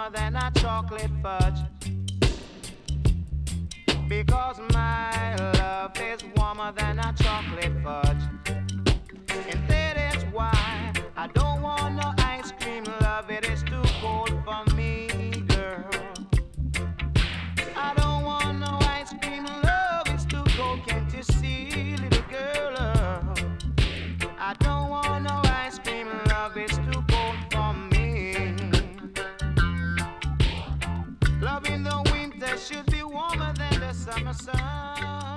warmer than a chocolate fudge. Because my love is warmer than a chocolate fudge. And that is why I don't want no ice cream love. It is too cold for me, girl. I don't want no ice cream love. It's too cold, can't you see, little girl? I don't want no ice cream love. It's too cold for me. Love in the winter should be warmer than the summer sun.